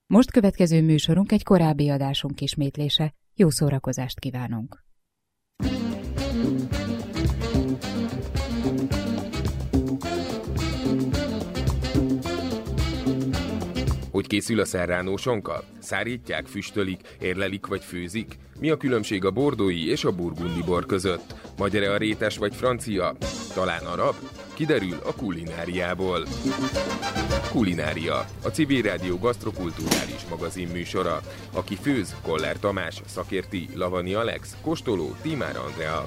Most következő műsorunk egy korábbi adásunk ismétlése. Jó szórakozást kívánunk! Hogy készül a serrano sonka? Szárítják, füstölik, érlelik vagy főzik? Mi a különbség a bordói és a burgundi bor között? Magyar-e a rétes vagy francia? Talán arab? Kiderül a kulináriából. Kulinária, a Civil Rádió gasztrokulturális magazin műsora. Aki főz, Koller Tamás, szakérti, Lavani Alex, kóstoló, Tímár Andrea.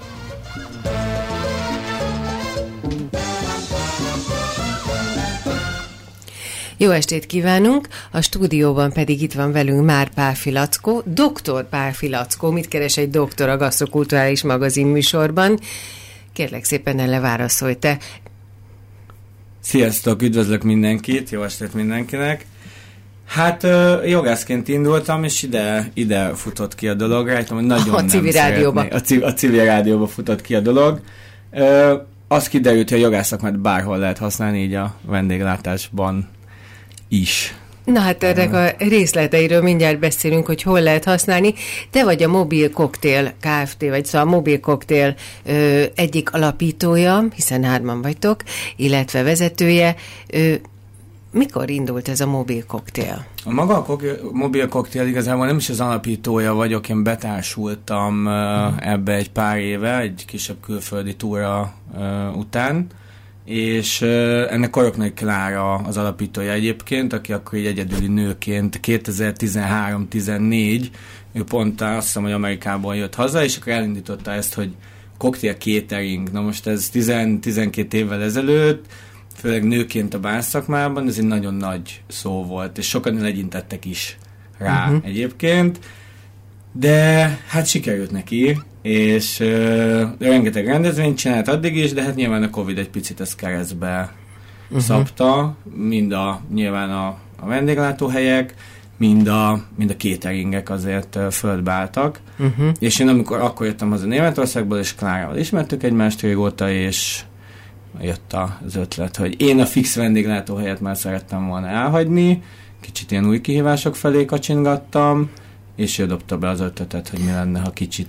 Jó estét kívánunk, a stúdióban pedig itt van velünk már Pál Filackó, doktor Pál Filackó. Mit keres egy doktor a gasztrokulturális magazin műsorban? Kérlek szépen, ne leválaszolj te. Sziasztok, üdvözlök mindenkit, jó estét mindenkinek. Hát jogászként indultam, és ide futott ki a dolog. Rájtom, hogy nagyon a Civil Rádióba. A Civil Rádióba futott ki a dolog. Az kiderült, hogy a jogászakmát bárhol lehet használni, így a vendéglátásban is. Na hát ennek a részleteiről mindjárt beszélünk, hogy hol lehet használni. Te vagy a Mobil Cocktail Kft., vagy szóval a Mobil Cocktail egyik alapítója, hiszen 3-an vagytok, illetve vezetője. Mikor indult ez a Mobil Cocktail? A maga a Mobil Cocktail igazából nem is az alapítója vagyok, én betársultam ebbe egy pár éve, egy kisebb külföldi túra után, és ennek Koroknai Klára az alapítója egyébként, aki akkor egy egyedüli nőként 2013-14, ő pont azt hiszem, hogy Amerikából jött haza, és akkor elindította ezt, hogy cocktail catering. Na most ez 10-12 évvel ezelőtt, főleg nőként a bárszakmában, ez egy nagyon nagy szó volt, és sokan legyintettek is rá egyébként, de hát sikerült neki, és rengeteg rendezvényt csinált addig is, de hát nyilván a Covid egy picit ezt keresztbe szabta, nyilván a vendéglátóhelyek, mind a cateringek azért földbe álltak, és én akkor jöttem haza Németországból, és Klárával ismertük egymást régóta, és jött az ötlet, hogy én a fix vendéglátóhelyet már szerettem volna elhagyni, kicsit ilyen új kihívások felé kacsingattam, és ő dobta be az ötletet, hogy mi lenne, ha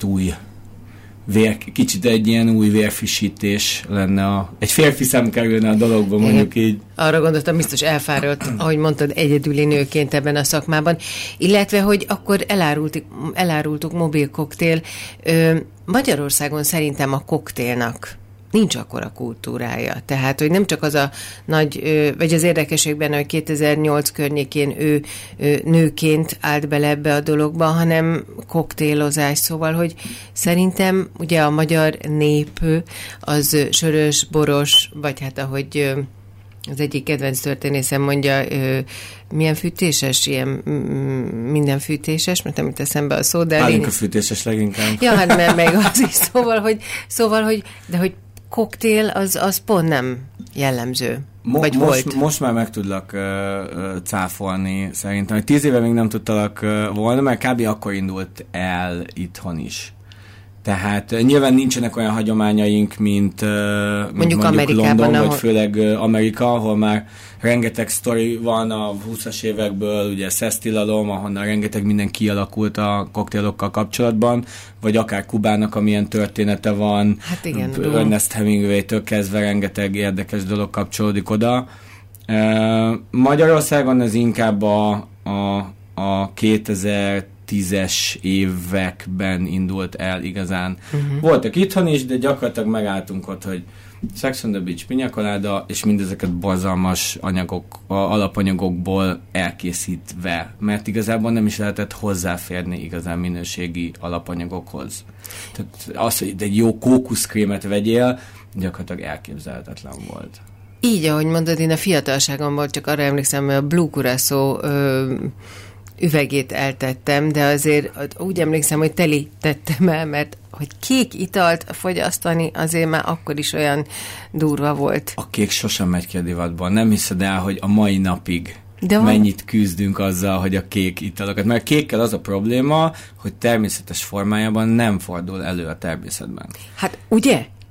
kicsit egy ilyen új vérfrissítés lenne, egy férfi szem kerülne a dologba, mondjuk így. Arra gondoltam, biztos elfáradt, ahogy mondtad, egyedüli nőként ebben a szakmában, illetve, hogy akkor elárultuk Mobil Cocktail. Magyarországon szerintem a koktélnak nincs akkora kultúrája. Tehát, hogy nem csak az a nagy, vagy az érdekesség benne, hogy 2008 környékén ő nőként állt bele ebbe a dologba, hanem koktélozás. Szóval, hogy szerintem ugye a magyar nép az sörös, boros, vagy hát ahogy az egyik kedvenc történészem mondja, milyen fűtéses, ilyen minden fűtéses, mert nem jut eszembe a szó, de... Pálinka fűtéses leginkább. Ja, hát mert meg az is, szóval, hogy de hogy koktél az pont nem jellemző. Vagy volt. Most már meg tudlak cáfolni szerintem. 10 éve még nem tudtalak volna, mert kb. Akkor indult el itthon is. Tehát nyilván nincsenek olyan hagyományaink, mint mondjuk London, vagy főleg Amerika, ahol már rengeteg sztori van a 20-as évekből, ugye szesztilalom, ahonnan rengeteg minden kialakult a koktélokkal kapcsolatban, vagy akár Kubának, amilyen története van, hát igen, Ernest Hemingway-től kezdve rengeteg érdekes dolog kapcsolódik oda. Magyarországon ez inkább a 2010-es években indult el igazán. Voltak itthon is, de gyakorlatilag megálltunk ott, hogy Sex on the Beach, Piña Colada, és mindezeket borzalmas alapanyagokból elkészítve, mert igazából nem is lehetett hozzáférni igazán minőségi alapanyagokhoz. Tehát az, hogy egy jó kókuszkrémet vegyél, gyakorlatilag elképzelhetetlen volt. Így, ahogy mondod, én a fiatalságomban csak arra emlékszem, hogy a Blue Curacao üvegét eltettem, de azért úgy emlékszem, hogy teli tettem el, mert hogy kék italt fogyasztani azért már akkor is olyan durva volt. A kék sosem megy ki a divatban. Nem hiszed el, hogy a mai napig mennyit küzdünk azzal, hogy a kék italokat. Mert a kékkel az a probléma, hogy természetes formájában nem fordul elő a természetben. Hát ugye?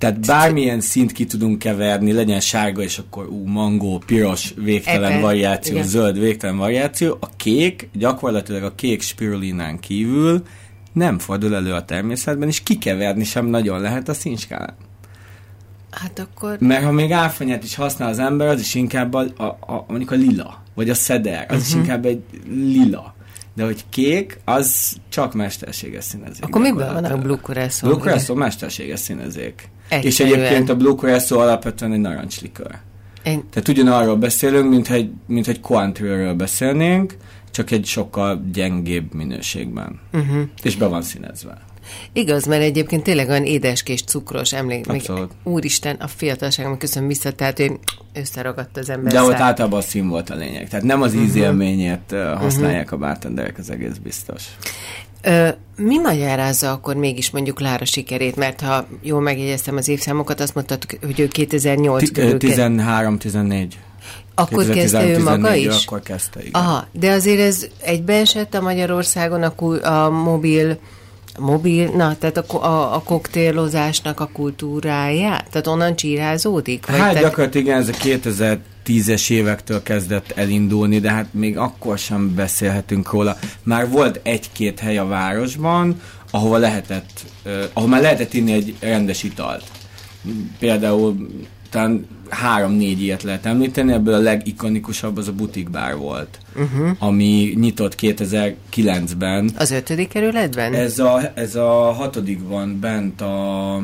Tehát bármilyen szint ki tudunk keverni, legyen sárga, és akkor mangó, piros, végtelen variáció, igen. Zöld, végtelen variáció. A kék, gyakorlatilag a kék spirulinán kívül nem fordul elő a természetben, és kikeverni sem nagyon lehet a színskálán. Hát akkor... Mert ha még áfonyát is használ az ember, az is inkább mondjuk a lila, vagy a szeder, az is inkább egy lila. De hogy kék, az csak mesterséges színezék. Akkor miből van a Blue Curacao? Blue Curacao mesterséges színezék. És egyébként a Blue Curacao alapvetően egy narancslikör. Tehát ugyanarról beszélünk, mint egy Cointreauről beszélnénk, csak egy sokkal gyengébb minőségben. És be van színezve. Igaz, mert egyébként tényleg olyan édeskés, cukros, úristen, a fiatalságom, köszönöm vissza, tehát hogy összeragadt az ember. De ott általában a szín volt a lényeg. Tehát nem az ízélményét használják a bartenderek, az egész biztos. Mi magyarázza akkor mégis mondjuk Lára sikerét? Mert ha jól megjegyeztem az évszámokat, azt mondtad, hogy ő 2008 körül... 13-14. Akkor kezdte ő maga is? Akkor kezdte, igen. Aha, de azért ez egybeesett a Magyarországon a mobil, tehát a koktélozásnak a kultúráját? Tehát onnan csírázódik? Hát gyakorlatilag igen, ez a 2010-es évektől kezdett elindulni, de hát még akkor sem beszélhetünk róla. Már volt egy-két hely a városban, ahol már lehetett inni egy rendes italt. Például talán 3-4 ilyet lehet említeni, ebből a legikonikusabb az a butikbár volt, ami nyitott 2009-ben. Az 5. kerületben? Ez a 6. van bent a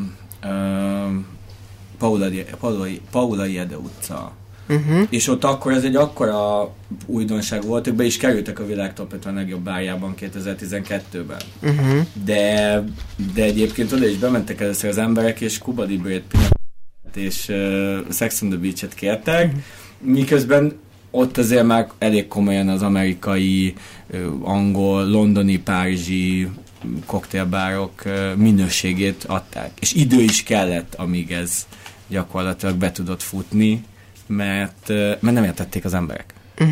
Paula Jede utca. És ott akkor ez egy akkora újdonság volt, ők be is kerültek a világ top 50 legjobb bárjában 2012-ben. De egyébként oda is bementek először az emberek, és Cuba Libre és Sex on the Beach-et kértek, miközben ott azért már elég komolyan az amerikai, angol, londoni, párizsi koktélbárok minőségét adták. És idő is kellett, amíg ez gyakorlatilag be tudott futni, mert nem értették az emberek.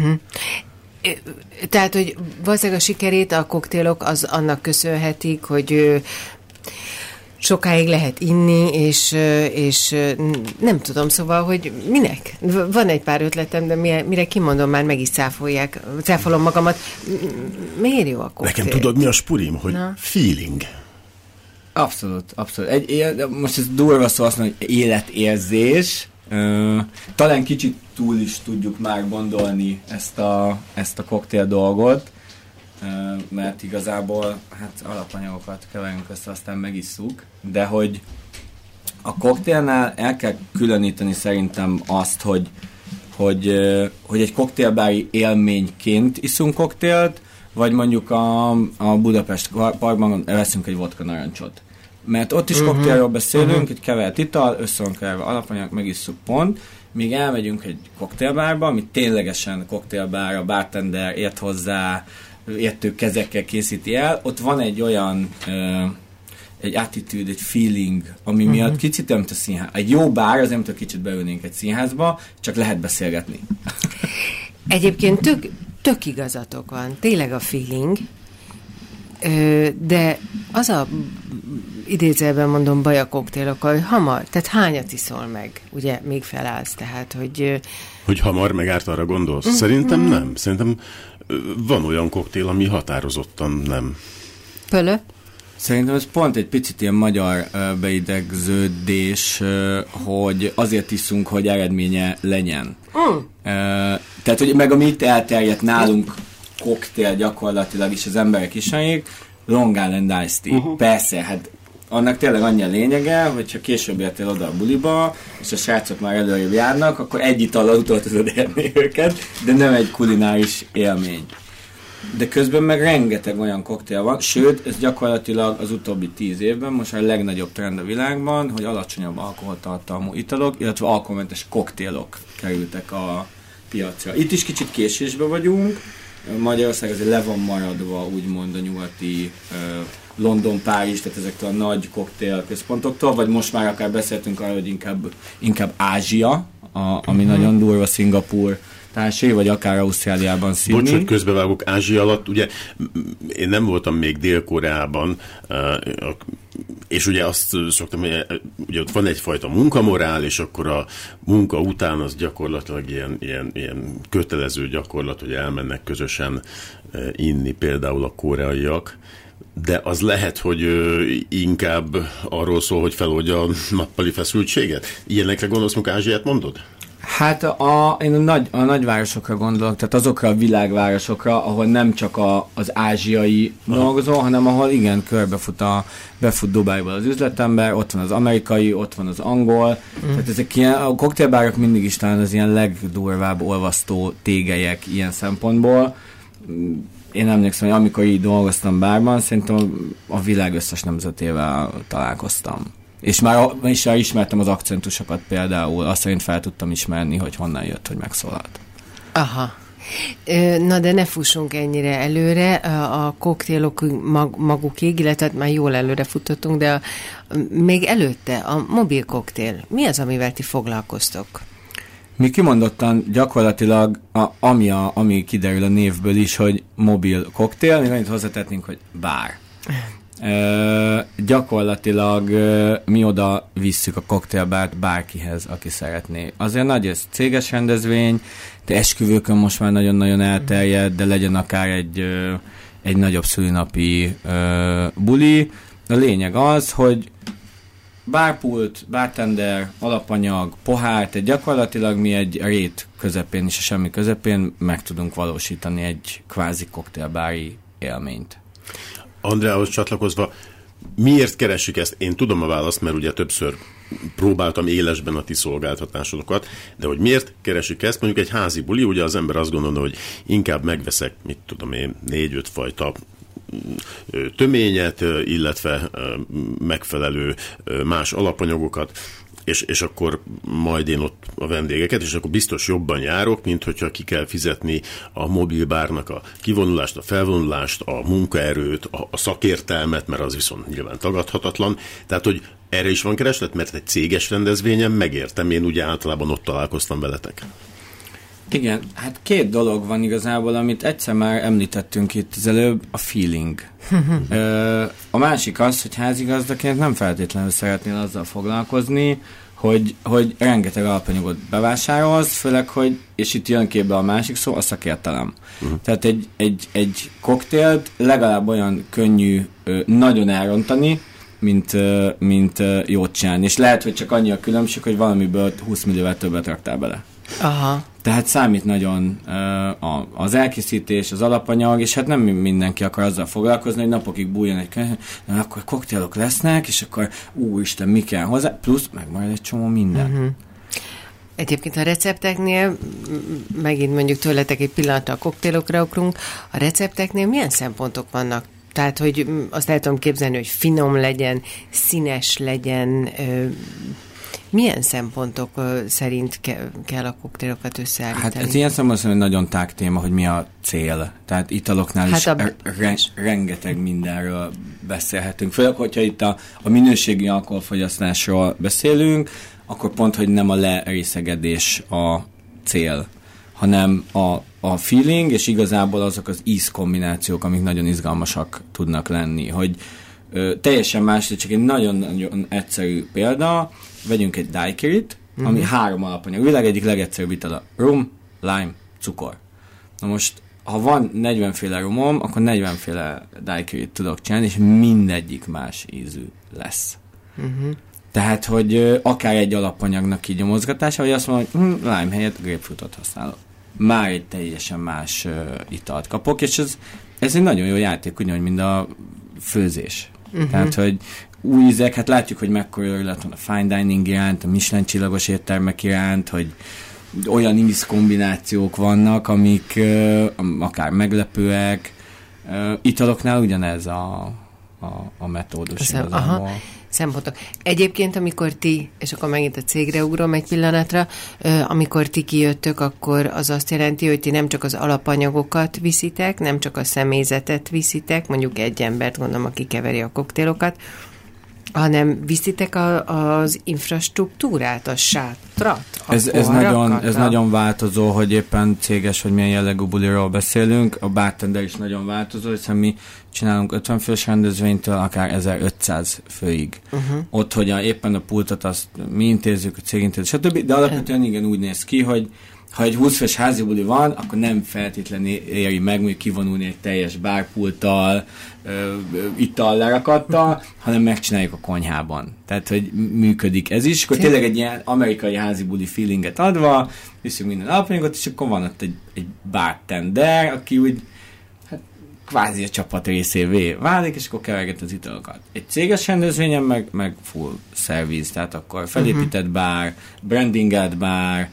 Tehát, hogy valószínűleg a sikerét a koktélok az annak köszönhetik, hogy sokáig lehet inni, és nem tudom, szóval, hogy minek? Van egy pár ötletem, de mire kimondom, már meg is cáfolom magamat. Miért jó a koktél? Nekem tudod, mi a spurim? Hogy feeling. Abszolút. Most ez durva szó azt mondani, hogy életérzés. Talán kicsit túl is tudjuk már gondolni ezt a koktél dolgot, mert igazából alapanyagokat keverünk össze, aztán megisszuk, de hogy a koktélnál el kell különíteni szerintem azt, hogy egy koktélbári élményként iszunk koktélt, vagy mondjuk a Budapest Parkban veszünk egy vodka narancsot. Mert ott is koktélról beszélünk, egy kevert ital, össze van keverve alapanyag, megisszuk pont, míg elmegyünk egy koktélbárba, ami ténylegesen koktélbár, a bartender ért hozzá, értő kezekkel készíti el, ott van egy olyan egy attitude, egy feeling, ami miatt kicsit nem a színház. Egy jó bár, az nem kicsit beülnénk egy színházba, csak lehet beszélgetni. Egyébként tök igazatok van, tényleg a feeling, de az a idézőjelben mondom baj a koktélokkal, hogy hamar, tehát hányat iszol meg, ugye még felállsz, tehát, hogy... Hogy hamar megárt, arra gondolsz? Szerintem nem. Szerintem van olyan koktél, ami határozottan nem. Pölö? Szerintem ez pont egy picit ilyen magyar beidegződés, hogy azért iszunk, hogy eredménye legyen. Tehát, hogy meg amit elterjedt nálunk koktél gyakorlatilag is az emberek ismerik, Long Island Iced Tea. Persze, hát annak tényleg annyi a lényege, hogyha később értél oda a buliba, és a srácok már előrébb járnak, akkor egy itallal utol tudod érni őket, de nem egy kulináris élmény. De közben meg rengeteg olyan koktél van, sőt, ez gyakorlatilag az utóbbi 10 évben most a legnagyobb trend a világban, hogy alacsonyabb alkoholtartalmú italok, illetve alkoholmentes koktélok kerültek a piacra. Itt is kicsit késésben vagyunk, Magyarország azért le van maradva úgymond a nyugati London, Párizs, tehát ezektől a nagy koktélközpontoktól, vagy most már akár beszéltünk arra, hogy inkább Ázsia, ami nagyon durva, Szingapúr, társai, vagy akár Ausztráliában Sydney. Bocs, hogy közbevágok, Ázsia alatt, ugye én nem voltam még Dél-Koreában, és ugye azt szoktam, hogy ugye ott van egyfajta munkamorál, és akkor a munka után az gyakorlatilag ilyen kötelező gyakorlat, hogy elmennek közösen inni például a koreaiak, de az lehet, hogy inkább arról szól, hogy feloldja a nappali feszültséget. Ilyenekre gondolsz, amikor Ázsiát mondod? Hát én a nagyvárosokra gondolok, tehát azokra a világvárosokra, ahol nem csak az ázsiai dolgozó, hanem ahol igen, befut Dubájból az üzletember, ott van az amerikai, ott van az angol, tehát ezek ilyen, a koktélbárok mindig is talán az ilyen legdurvább olvasztó tégelyek ilyen szempontból. Én emlékszem, hogy amikor így dolgoztam bárban, szerintem a világ összes nemzetével találkoztam. És már ismertem az akcentusokat például, azt szerint fel tudtam ismerni, hogy honnan jött, hogy megszólalt. Aha. Na de ne fussunk ennyire előre, a koktélok magukig, illetve már jól előre futottunk, de még előtte a mobil koktél, mi az, amivel ti foglalkoztok? Mi kimondottan gyakorlatilag, ami kiderül a névből is, hogy mobil koktél, még annyit hozzátettünk, hogy bár. Gyakorlatilag mi oda visszük a koktélbárt bárkihez, aki szeretné. Azért nagy ez céges rendezvény, de esküvőkön most már nagyon-nagyon elterjed, de legyen akár egy nagyobb szülinapi buli. A lényeg az, hogy bárpult, bartender, alapanyag, pohár, tehát gyakorlatilag mi egy rét közepén és a semmi közepén meg tudunk valósítani egy kvázi koktélbári élményt. Andreához csatlakozva, miért keresik ezt? Én tudom a választ, mert ugye többször próbáltam élesben a ti szolgáltatásokat, de hogy miért keresik ezt? Mondjuk egy házi buli, ugye az ember azt gondolna, hogy inkább megveszek, 4-5 fajta töményet, illetve megfelelő más alapanyagokat, és akkor majd én ott a vendégeket, és akkor biztos jobban járok, mint hogyha ki kell fizetni a mobilbárnak a kivonulást, a felvonulást, a munkaerőt, a szakértelmet, mert az viszont nyilván tagadhatatlan. Tehát, hogy erre is van kereslet, mert egy céges rendezvényen megértem, én ugye általában ott találkoztam veletek. Igen, hát 2 dolog van igazából, amit egyszer már említettünk itt az előbb, a feeling. A másik az, hogy házigazdaként nem feltétlenül szeretnél azzal foglalkozni, hogy rengeteg alapanyagot bevásárolsz, főleg, hogy, és itt jön képbe a másik szó, a szakértelem. Tehát egy koktélt legalább olyan könnyű nagyon elrontani, mint jót csinálni. És lehet, hogy csak annyi a különbség, hogy valamiből 20 millióval többet raktál bele. Aha. Tehát számít nagyon az elkészítés, az alapanyag, és hát nem mindenki akar azzal foglalkozni, hogy napokig bújjon egy könyv, na akkor koktélok lesznek, és akkor úristen, mi kell hozzá, plusz meg majd egy csomó minden. Uh-huh. Egyébként a recepteknél, megint mondjuk tőletek egy pillanatra a koktélokra ugrunk, a recepteknél milyen szempontok vannak? Tehát, hogy azt el tudom képzelni, hogy finom legyen, színes legyen, milyen szempontok szerint kell a koktélokat összeállítani? Hát ez ilyen szempontból nagyon tág téma, hogy mi a cél. Tehát italoknál is rengeteg mindenről beszélhetünk. Főleg, hogyha itt a minőségi alkoholfogyasztásról beszélünk, akkor pont, hogy nem a lerészegedés a cél, hanem a feeling, és igazából azok az ízkombinációk, amik nagyon izgalmasak tudnak lenni. Hogy teljesen más, csak egy nagyon-nagyon egyszerű példa, vegyünk egy daiquirit, ami 3 alapanyag. Világ egyik legegyszerűbb itala. Rum, lime, cukor. Na most, ha van 40 féle rumom, akkor 40 féle daiquirit tudok csinálni, és mindegyik más ízű lesz. Tehát, hogy akár egy alapanyagnak így a mozgatása, vagy azt mondom, hogy lime helyett grapefruitot használok. Már egy teljesen más italt kapok, és ez egy nagyon jó játék, ugyanúgy, mint a főzés. Tehát, hogy új ízek, hát látjuk, hogy mekkora örület van a fine dining iránt, a Michelin csillagos éttermek iránt, hogy olyan ízkombinációk vannak, amik akár meglepőek. Italoknál ugyanez a metódus. Szempontok. Egyébként, amikor ti, és akkor megint a cégre ugrom egy pillanatra, amikor ti kijöttök, akkor az azt jelenti, hogy ti nem csak az alapanyagokat viszitek, nem csak a személyzetet viszitek, mondjuk egy embert, gondolom, aki keveri a koktélokat, hanem viszitek az infrastruktúrát, a sátrat, ez nagyon változó, hogy éppen céges, hogy milyen jellegű buliról beszélünk. A bartender is nagyon változó, hiszen mi csinálunk 50 fős rendezvénytől akár 1500 főig. Ott, hogy éppen a pultot azt mi intézzük, a cég intézzük, stb. De alapvetően igen úgy néz ki, hogy ha egy 20 fős házi buli van, akkor nem feltétlenül éri meg mondjuk kivonulni egy teljes bárpulttal, ital lerakattal, hanem megcsináljuk a konyhában. Tehát, hogy működik ez is, akkor tényleg egy ilyen amerikai házi buli feelinget adva, viszünk minden alapanyagot, és akkor van ott egy bartender, aki úgy kvázi a csapat részévé válik, és akkor keverget az italokat. Egy céges rendezvényen meg full service, tehát akkor felépített bár, brandingelt bár,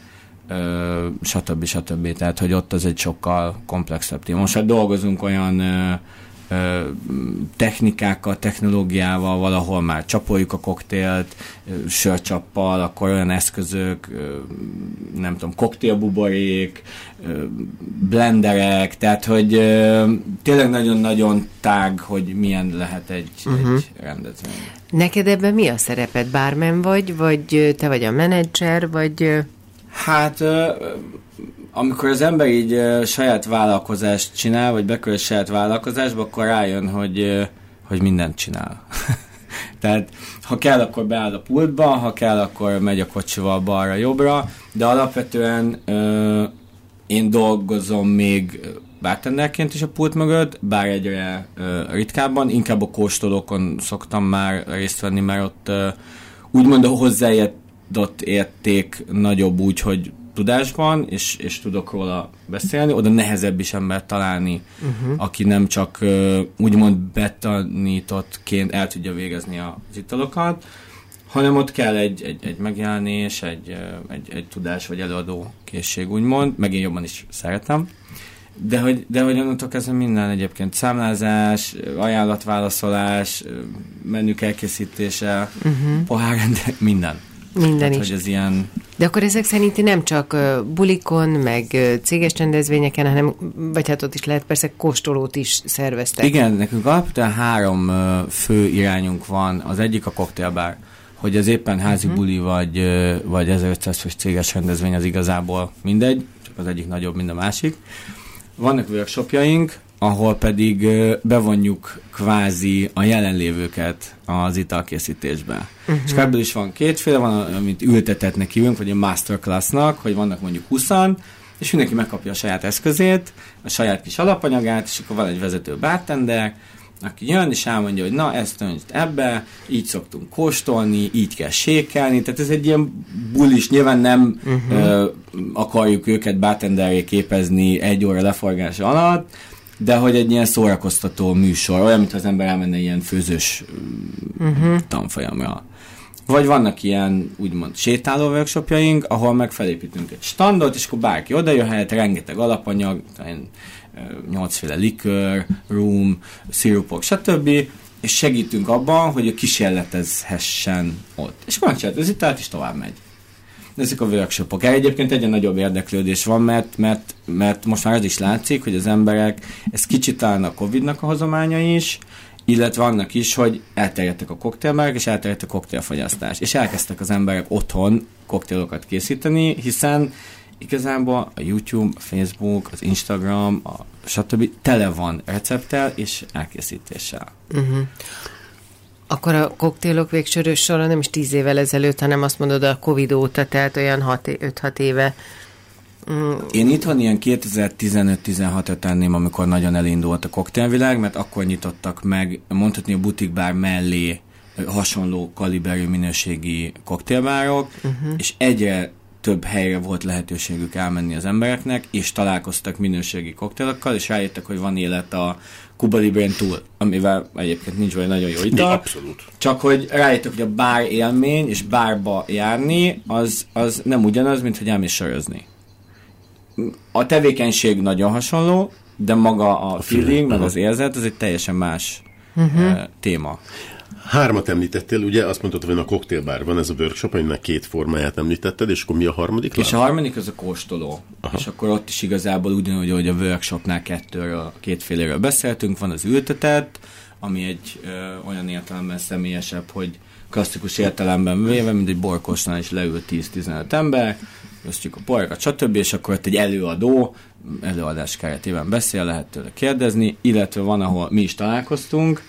stb. Tehát, hogy ott az egy sokkal komplexebb téma. Most hát dolgozunk olyan technikákkal, technológiával, valahol már csapoljuk a koktélt, sörcsappal, akkor olyan eszközök, nem tudom, koktélbuborék, blenderek, tehát, hogy tényleg nagyon-nagyon tág, hogy milyen lehet egy rendezvény. Neked ebben mi a szereped? Barman vagy te vagy a menedzser, vagy... Hát, amikor az ember így saját vállalkozást csinál, vagy bekerül saját vállalkozásba, akkor rájön, hogy mindent csinál. Tehát, ha kell, akkor beáll a pultba, ha kell, akkor megy a kocsival balra-jobbra, de alapvetően én dolgozom még bartenderként is a pult mögött, bár egyre ritkábban, inkább a kóstolókon szoktam már részt venni, mert ott úgymond a hozzáadott érték nagyobb úgy, hogy tudásban, és tudok róla beszélni, oda nehezebb is embert találni, aki nem csak úgymond betanítottként el tudja végezni az italokat, hanem ott kell egy megjelenés, egy tudás vagy előadó készség, úgymond, meg én jobban is szeretem. De hogy onnantól kezdve minden egyébként számlázás, ajánlatválaszolás, menük elkészítése, pohárrendek, minden. Minden tehát, is. Hogy ez ilyen... De akkor ezek szerint nem csak bulikon, meg céges rendezvényeken, hanem, vagy hát ott is lehet persze kóstolót is szerveztek. Igen, nekünk alapvetően 3 fő irányunk van. Az egyik a koktélbár, hogy ez éppen házi buli, vagy 1500 fős céges rendezvény, az igazából mindegy, csak az egyik nagyobb, mint a másik. Vannak workshopjaink, ahol pedig bevonjuk kvázi a jelenlévőket az italkészítésbe. És ebből is van 2 van, amit ültetetnek hívunk, vagy a masterclassnak, hogy vannak mondjuk 20-an, és mindenki megkapja a saját eszközét, a saját kis alapanyagát, és akkor van egy vezető bartender, aki jön, és elmondja, hogy na, ezt öntsd ebbe, így szoktunk kóstolni, így kell sékelni, tehát ez egy ilyen bulis, nyilván nem akarjuk őket bartenderré képezni 1 óra leforgása alatt, de hogy egy ilyen szórakoztató műsor, olyan, mintha az ember elmenne ilyen főzős tanfolyamra. Vagy vannak ilyen úgymond sétáló workshopjaink, ahol meg felépítünk egy standot, és akkor bárki odajöhet, rengeteg alapanyag, 8 féle likőr, rum, szirupok, stb. És segítünk abban, hogy a kísérletezhessen ott. És akkor megcsinált az italt, és tovább megy. Ezek a workshopok. Egyébként egyre nagyobb érdeklődés van, mert most már az is látszik, hogy az emberek, ez kicsit talán a Covid-nak a hozománya is, illetve annak is, hogy elterjedtek a koktélbárok, és elterjedt a koktélfogyasztás. És elkezdtek az emberek otthon koktélokat készíteni, hiszen igazából a YouTube, a Facebook, az Instagram, a stb. Tele van recepttel és elkészítéssel. Akkor a koktélok végsörös sora nem is 10 évvel ezelőtt, hanem azt mondod a Covid óta, tehát olyan 5-6 éve. Én itthon ilyen 2015-16-ra tenném, amikor nagyon elindult a koktélvilág, mert akkor nyitottak meg, mondhatni a butikbár mellé hasonló kaliberű minőségi koktélbárok, és egyre több helyre volt lehetőségük elmenni az embereknek, és találkoztak minőségi koktélokkal, és rájöttek, hogy van élet a Cuba Librén túl, amivel egyébként nincs vagy nagyon jó ital. Abszolút. Csak hogy rájöttek, hogy a bár élmény és bárba járni, az nem ugyanaz, mint hogy elmész sörözni. A tevékenység nagyon hasonló, de maga a feeling, meg az érzet, az egy teljesen más téma. 3 említettél, ugye azt mondtad, hogy a koktélbár van ez a workshop, aminek 2 formáját említetted, és akkor mi a harmadik? És a harmadik az a kóstoló. Aha. És akkor ott is igazából ugyanúgy, hogy a workshopnál 2 beszéltünk, van az ültetett, ami egy olyan értelemben személyesebb, hogy klasszikus értelemben véve, mint egy borkóstolónál is leül 10-15 ember, osztjuk a borokat, stb. És akkor ott egy előadás keretében beszél, lehet tőle kérdezni, illetve van, ahol mi is találkoztunk,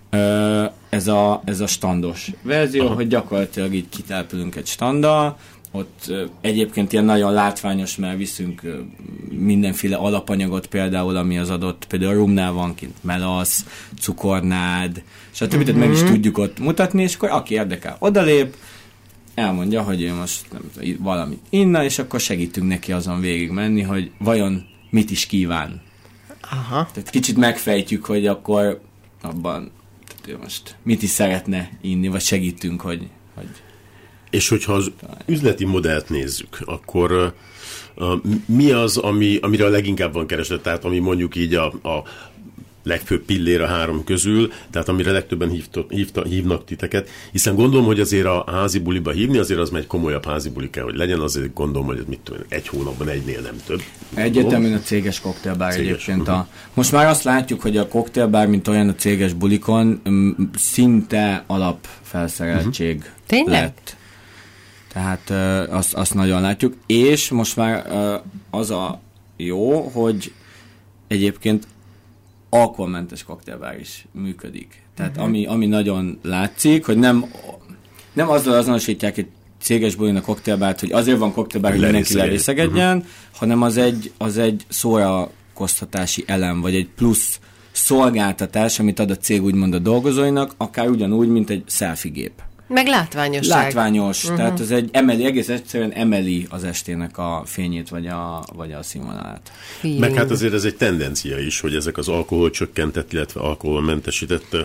ez a standos verzió, aha, hogy gyakorlatilag így kitelepülünk egy standal, ott egyébként ilyen nagyon látványos, mert viszünk mindenféle alapanyagot például, ami az adott, például a rumnál van kint melasz, cukornád, stb. Tehát meg is tudjuk ott mutatni, és akkor aki érdekel, odalép, elmondja, hogy ő most nem tudom, valamit inna, és akkor segítünk neki azon végig menni, hogy vajon mit is kíván. Aha. Tehát kicsit megfejtjük, hogy akkor abban ő most mit is szeretne inni, vagy segítünk, hogy... És hogyha az üzleti modellt nézzük, akkor mi az, amire a leginkább van kereslet, tehát ami mondjuk így a legfőbb pillér a 3 közül, tehát amire legtöbben hívnak titeket, hiszen gondolom, hogy azért a házi buliba hívni, azért az egy komolyabb házi buli kell, hogy legyen, azért gondolom, hogy mit tudom, 1 hónapban egynél nem több. Egyértelműen a céges koktélbár egyébként. Most már azt látjuk, hogy a koktélbár, mint olyan a céges bulikon, szinte alapfelszereltség lett. Tehát azt nagyon látjuk. És most már az a jó, hogy egyébként alkoholmentes koktélbár is működik. Tehát ami nagyon látszik, hogy nem azzal azonosítják egy céges bulin a koktélbárt, hogy azért van koktélbár, hogy mindenki lerészegedjen, hanem az egy szórakoztatási elem, vagy egy plusz szolgáltatás, amit ad a cég úgymond a dolgozóinak, akár ugyanúgy, mint egy selfie-gép. Meg látványosság. Látványos, tehát ez egy egész egyszerűen emeli az estének a fényét, vagy a színvonalát. Meg hát azért ez egy tendencia is, hogy ezek az alkoholcsökkentett, illetve alkoholmentesített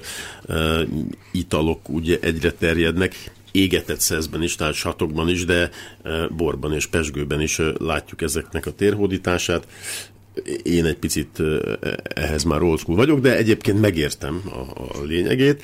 italok ugye egyre terjednek, égetett szeszben is, tehát satokban is, de borban és pezsgőben is látjuk ezeknek a térhódítását. Én egy picit ehhez már old school vagyok, de egyébként megértem a lényegét.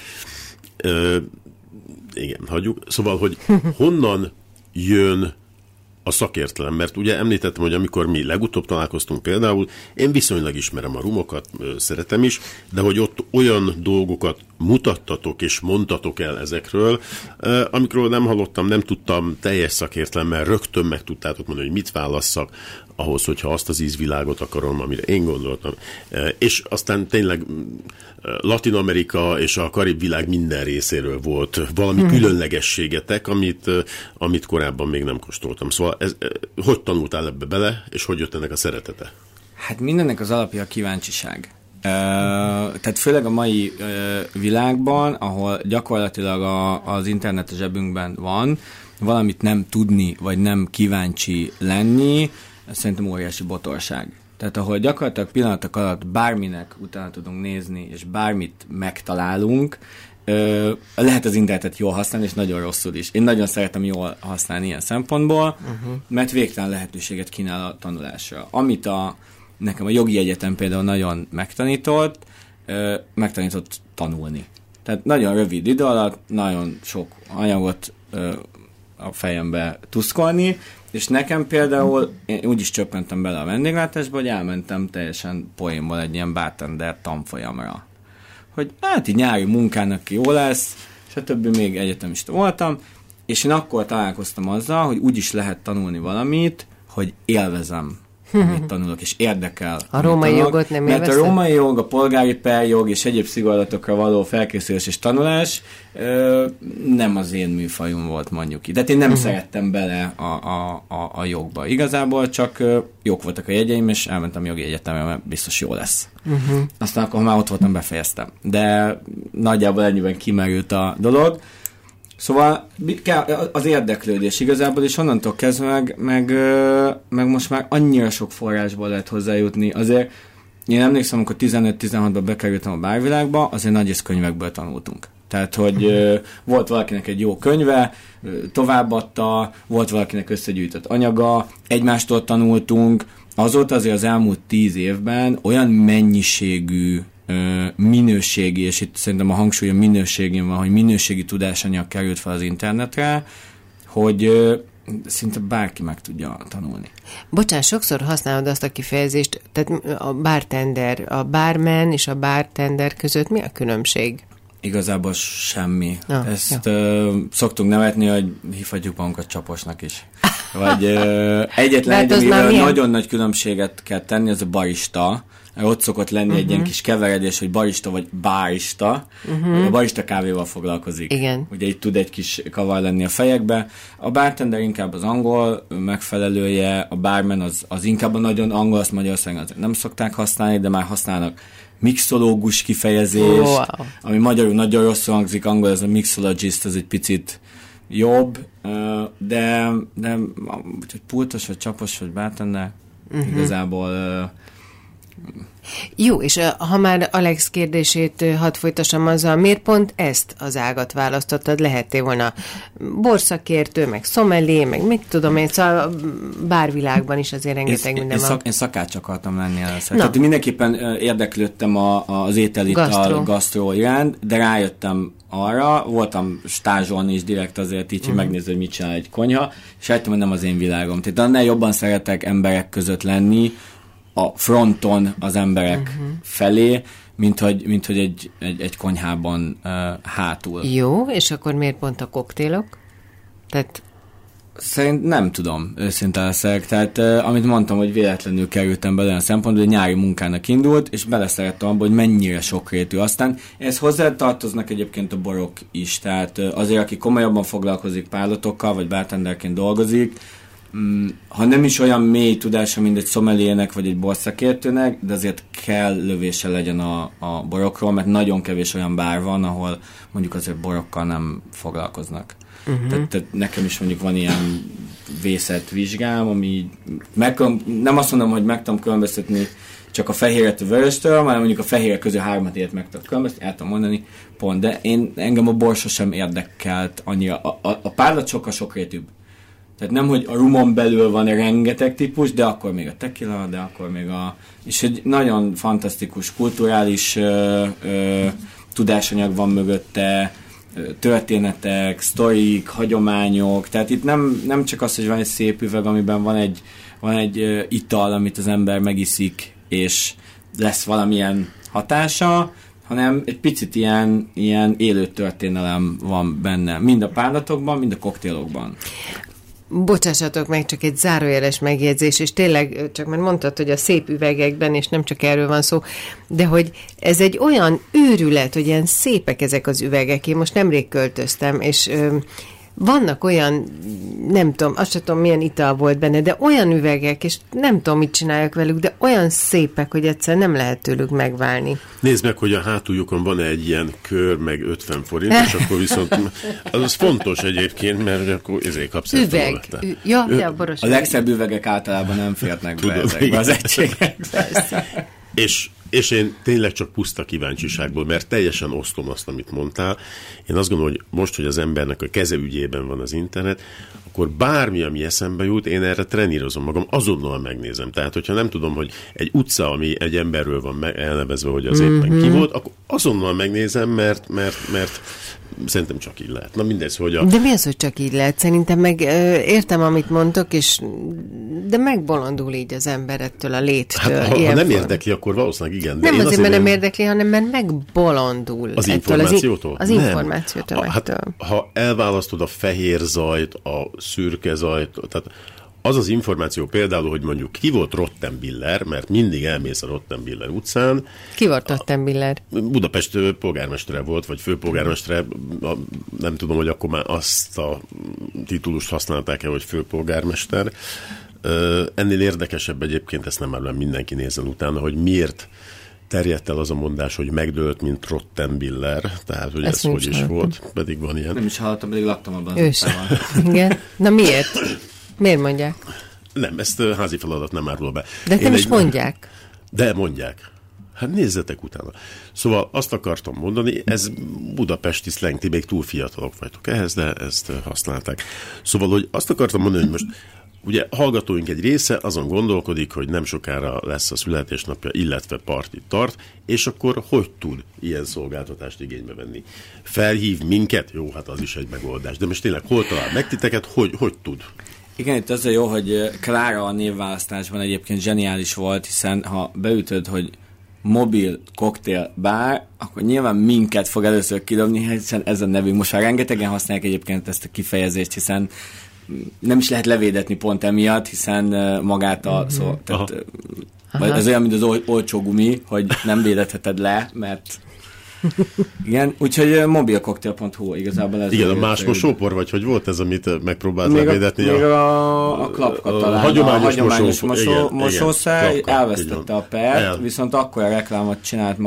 Igen, hagyjuk. Szóval, hogy honnan jön a szakértelem? Mert ugye említettem, hogy amikor mi legutóbb találkoztunk például, én viszonylag ismerem a rumokat, szeretem is, de hogy ott olyan dolgokat mutattatok és mondtatok el ezekről, amikről nem hallottam, nem tudtam teljes szakértelemmel, rögtön meg tudtátok mondani, hogy mit válasszak ahhoz, hogyha azt az ízvilágot akarom, amire én gondoltam. És aztán tényleg Latin-Amerika és a karib világ minden részéről volt valami különlegességetek, amit korábban még nem kóstoltam. Szóval hogy tanultál ebbe bele, és hogy jött ennek a szeretete? Hát mindennek az alapja a kíváncsiság. Tehát főleg a mai világban, ahol gyakorlatilag az internet a zsebünkben van, valamit nem tudni, vagy nem kíváncsi lenni, ez szerintem óriási botorság. Tehát ahol gyakorlatilag pillanatok alatt bárminek utána tudunk nézni, és bármit megtalálunk, lehet az internetet jól használni, és nagyon rosszul is. Én nagyon szeretem jól használni ilyen szempontból, mert végtelen lehetőséget kínál a tanulásra. Amit nekem a jogi egyetem például nagyon megtanított tanulni. Tehát nagyon rövid idő alatt, nagyon sok anyagot a fejembe tuszkolni, és nekem például, én úgy is csöppentem bele a vendéglátásba, hogy elmentem teljesen poénból egy ilyen bartender tanfolyamra. Hogy hát így nyári munkának jó lesz, stb. Még egyetemista voltam, és én akkor találkoztam azzal, hogy úgy is lehet tanulni valamit, hogy élvezem, amit tanulok, és érdekel. A római jogot nem élvezted? Mert a római jog, a polgári perjog és egyéb szigorlatokra való felkészülés és tanulás nem az én műfajom volt, mondjuk így. De én nem szerettem bele a jogba. Igazából csak jók voltak a jegyeim, és elmentem jogi egyetemre, mert biztos jó lesz. Aztán akkor már ott voltam, befejeztem. De nagyjából ennyiben kimerült a dolog. Szóval az érdeklődés igazából, és onnantól kezdve meg most már annyira sok forrásból lehet hozzájutni. Azért én emlékszem, amikor 15-16-ban bekerültem a bárvilágba, azért nagy könyvekből tanultunk. Tehát, hogy volt valakinek egy jó könyve, továbbadta, volt valakinek összegyűjtött anyaga, egymástól tanultunk. Azóta azért az elmúlt 10 évben olyan mennyiségű minőségi, és itt szerintem a hangsúly a minőségén van, hogy minőségi tudásanyag került fel az internetre, hogy szinte bárki meg tudja tanulni. Bocsánat, sokszor használod azt a kifejezést, tehát a bartender, a barman és a bartender között mi a különbség? Igazából semmi. Ezt szoktunk nevetni, hogy hívhatjuk magunkat csaposnak is. Vagy egyetlen egy, amivel nagyon nagy különbséget kell tenni, az a barista. Ott szokott lenni egy ilyen kis keveredés, hogy barista vagy bárista. A barista kávéval foglalkozik. Igen. Ugye itt tud egy kis kavar lenni a fejekbe. A bartender inkább az angol megfelelője, a barman az inkább a nagyon angol, azt Magyarországon azért nem szokták használni, de már használnak mixológus kifejezést, ami magyarul nagyon rosszul hangzik, angol ez a mixologist, az egy picit jobb, de hogy pultos, vagy csapos, vagy bartender, igazából... Jó, és ha már Alex kérdését hadd folytassam azzal, miért pont ezt az ágat választottad? Lehettél volna borszakértő, meg szomellé, meg mit tudom én, szóval bárvilágban is azért rengeteg minden van. Én szakács akartam lenni először. Tehát mindenképpen érdeklődtem az ételital, gasztró iránt, de rájöttem arra, voltam stázsolni is direkt azért így, hogy megnézni, hogy mit csinál egy konyha, és rájöttem, hogy nem az én világom. Tehát annál jobban szeretek emberek között lenni, a fronton az emberek felé, mint hogy egy konyhában hátul. Jó, és akkor miért pont a koktélok? Tehát... Szerint nem tudom, őszinte leszek. Tehát amit mondtam, hogy véletlenül kerültem bele olyan szempontból, hogy nyári munkának indult, és beleszerettem abba, hogy mennyire sokrétű. Aztán ez hozzá tartoznak egyébként a borok is. Tehát azért, aki komolyabban foglalkozik pálatokkal, vagy bartenderként dolgozik, ha nem is olyan mély tudása, mint egy szomeliének, vagy egy borszakértőnek, de azért kell lövése legyen a borokról, mert nagyon kevés olyan bár van, ahol mondjuk azért borokkal nem foglalkoznak. Tehát nekem is mondjuk van ilyen vészett vizsgám, ami nem azt mondom, hogy meg tudom különböztetni csak a fehéret a vöröstől, hanem mondjuk a fehérek közül 3 ilyet meg tudom különböztetni, el tudom mondani, pont, de engem a bor sosem érdekelt annyira. A párlat sokkal sokrétűbb. Tehát nem, hogy a rumon belül van rengeteg típus, de akkor még a tequila, de akkor még és egy nagyon fantasztikus kulturális tudásanyag van mögötte, történetek, sztorik, hagyományok, tehát itt nem csak az, hogy van egy szép üveg, amiben van egy ital, amit az ember megiszik, és lesz valamilyen hatása, hanem egy picit ilyen élő történelem van benne, mind a párlatokban, mind a koktélokban. Bocsássatok meg, csak egy zárójeles megjegyzés, és tényleg, csak már mondtad, hogy a szép üvegekben, és nem csak erről van szó, de hogy ez egy olyan őrület, hogy ilyen szépek ezek az üvegek. Én most nemrég költöztem, és vannak olyan, nem tudom, azt sem tudom, milyen ital volt benne, de olyan üvegek, és nem tudom, mit csináljak velük, de olyan szépek, hogy egyszer nem lehet tőlük megválni. Nézd meg, hogy a hátuljukon van egy ilyen kör, meg 50 forint, és akkor viszont az fontos egyébként, mert akkor ezért kapsz üveg. Boros a legszebb üvegek általában nem férnek be ezekbe az egységekbe. És én tényleg csak puszta kíváncsiságból, mert teljesen osztom azt, amit mondtál. Én azt gondolom, hogy most, hogy az embernek a keze ügyében van az internet, akkor bármi, ami eszembe jut, én erre trenírozom magam, azonnal megnézem. Tehát, hogyha nem tudom, hogy egy utca, ami egy emberről van elnevezve, hogy az éppen ki volt, akkor azonnal megnézem, mert szerintem csak így lehet. Na mindegy, hogy De mi az, hogy csak így lehet? Szerintem meg értem, amit mondtok, de megbolondul így az ember ettől a léttől. Hát, ha nem érdekli, akkor valószínűleg igen. De nem azért, mert nem érdekli, hanem mert megbolondul. Az információtól? Az információtól. Hát, ha elválasztod a fehér zajt, a szürke zajt, tehát az információ például, hogy mondjuk ki volt Rottenbiller, mert mindig elmész a Rottenbiller utcán. Ki volt Rottenbiller? Budapest polgármestere volt, vagy főpolgármestere, nem tudom, hogy akkor már azt a titulust használták-e, hogy főpolgármester. Ennél érdekesebb egyébként, ezt nem már mindenki nézzen utána, hogy miért terjedt el az a mondás, hogy megdőlt, mint Rottenbiller, tehát hogy ez hogy is volt, pedig van ilyen. Nem is hallottam, pedig laktam abban az utcában. Igen. Na miért? Miért mondják? Nem, ezt házi feladat nem árul be. De nem is mondják. De mondják. Hát nézzetek utána. Szóval azt akartam mondani, ez budapesti szleng, ti még túl fiatalok vagytok ehhez, de ezt használták. Szóval, hogy azt akartam mondani, hogy most ugye hallgatóink egy része azon gondolkodik, hogy nem sokára lesz a születésnapja, illetve partit tart, és akkor hogy tud ilyen szolgáltatást igénybe venni? Felhív minket? Jó, hát az is egy megoldás. De most tényleg hol talál meg titeket? Hogy tud? Igen, itt az a jó, hogy Klára a névválasztásban egyébként zseniális volt, hiszen ha beütöd, hogy mobil koktél bár, akkor nyilván minket fog először kidobni, hiszen ez a nevünk. Most már rengetegen használják egyébként ezt a kifejezést, hiszen nem is lehet levédetni pont emiatt, hiszen magát ez olyan, mint az olcsó gumi, hogy nem védetheted le, mert igen, úgyhogy mobilcocktail.hu igazából ez. Igen, a más mosópor, vagy hogy volt ez, amit megpróbált levédetni? Még a klapka talán. A hagyományos mosószer elvesztette a pert, viszont akkor a reklámot csinált